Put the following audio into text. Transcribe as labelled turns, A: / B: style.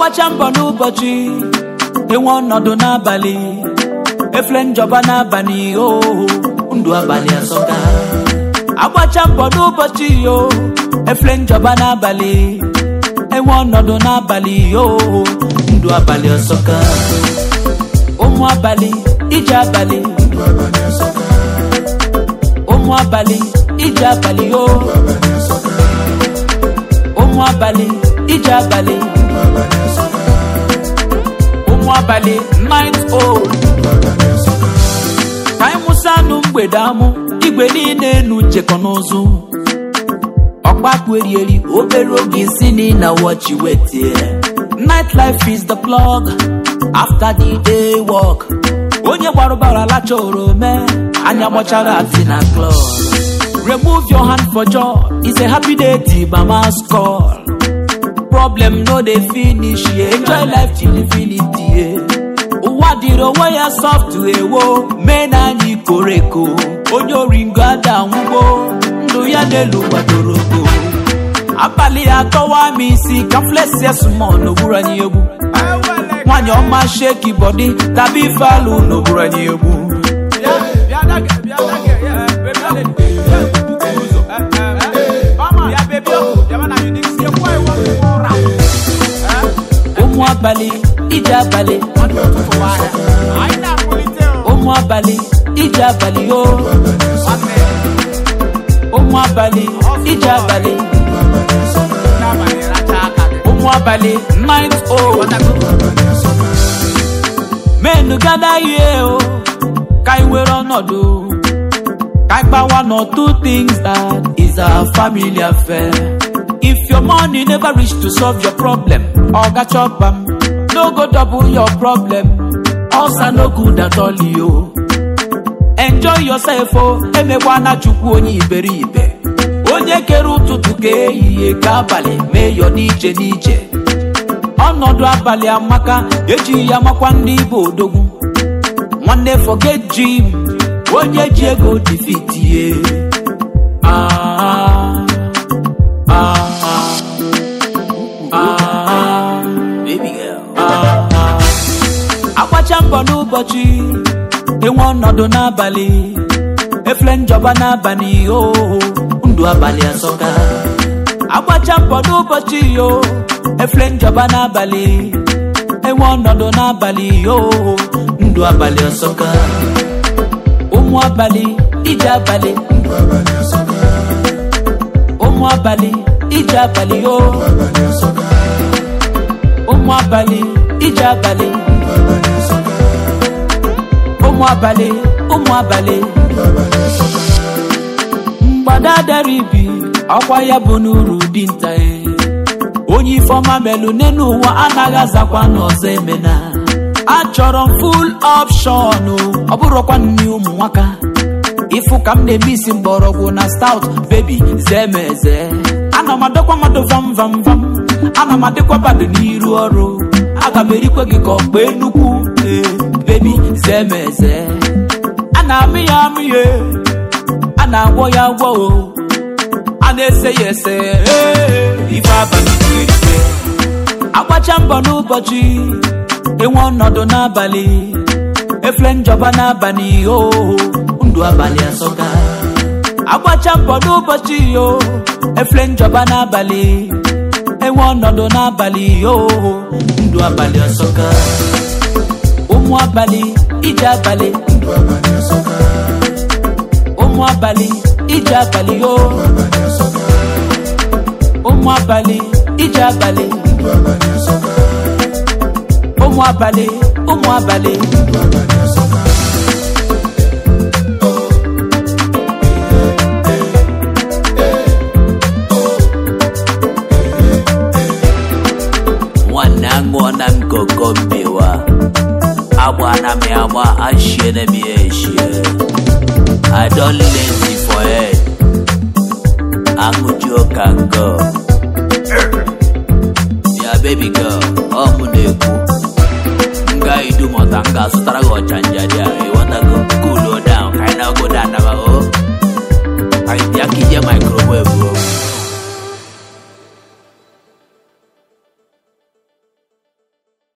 A: Agbacha mbọ n'ụbọchị enwe ọnọdụ n'abalị efle njọba n'abalị ndụ abalị asọka. Agbacha mbọ n'ụbọchị efle njọba n'abalị enwe ọnọdụ n'abalị ndụ abalị asọka. Ụmụ abalị ije abalị ụmụ abalị ije abalị ụmụ abalị ije abalị ụmụ abalị night old. Ka anyị mụsa anụ mgbede amụ igwe niile enu chekọ n'ụzụ ọkpakpu erieri obere oge isi na watch wait. Night life is the plug after the day work. Onye gbarụbara lacha orome anya gbachara ati na club. Remove your hand for joy, it's a happy day till mama's call. Problem no dey finish, enjoy life till infinity. Ụwa dịrị onwe ya soft ewo mee na anyị koreko. Onye oringo ada nwụgo ndụ ya n'elu gbadorogo. Abalị atọwa m isi ka flex ya small n'ogburu anyị egwu. Nwanyị ọma shake body tabi ife alụ n'ogburu anyị egwu. Ụmụ abalị ije abalị ụmụ abalị ije abalị ụmụ abalị ije abalị ụmụ abalị night old. Men gather here ka anyị were ọnọdụ ka anyị gbawa no two things that is a family affair. If your money never reach to solve your problem, oga chop am, no go double your problem. Also no good at all you. Enjoy yourself emekwa na chukwu onye iberibe. Onye kere ụtụtụ ka ehihie ka abalị mee yo n'ije n'ije. Ọnọdụ abalị amaka eji ya makwa ndị Igbo odogwu. Nwanne forget Jim onye ji ego defeat ye. Baby girl. Agbacha mbọ n'ụbọchị enwe ọnọdụ n'abalị efle njọba n'abalị ndụ abalị asọka. Agbacha mbọ n'ụbọchị efle njọba n'abalị enwe ọnọdụ n'abalị ndụ abalị asọka. Ụmụ abalị ije abalị ụmụ abalị ije abalị ụmụ abalị ije abalị ụmụ abalị ụmụ abalị. Mgbada dara ibi ọkwa ya bụ n'uru dị nta. Onye ifeọma melụ n'enu ụwa anaghị azakwa n'ọzọ emena. Achọrọ m full option ọ bụrụkwa nne ụmụ nwaka. Ifu ka m na-eme isi mgbọrọgwụ na stout baby zemeze. Ana m adọkwa mmadụ vam vam vam, ana m adịkwa bado n'iru ọrụ. Aga m erikwe gị ka ọkpa enugwu baby zemeze. A na-amị ya amị ya, a na-agwọ ya agwọ a na-ese ya ese ife abalị ike. Agbacha mbọ n'ụbọchị enwe ọnọdụ n'abalị efle njọba n'abalị ndụ abalị asọka. Agbacha mbọ n'ụbọchị efle njọba n'abalị enwe ọnọdụ n'abalị ndụ abalị asọka. Ụmụ abalị ije abalị ụmụ abalị ije abalị ụmụ abalị ije abalị ụmụ abalị ụmụ abalị. Nwanne aṅụọ na m koko mbewa agba na m agba ashie na m eshie. I don't lazy for head aṅụjuo ka ngo. Ya baby girl ọ mụ na-ekwu nga idumọta nga zụtara gị ọchanja dị a ịghọtago.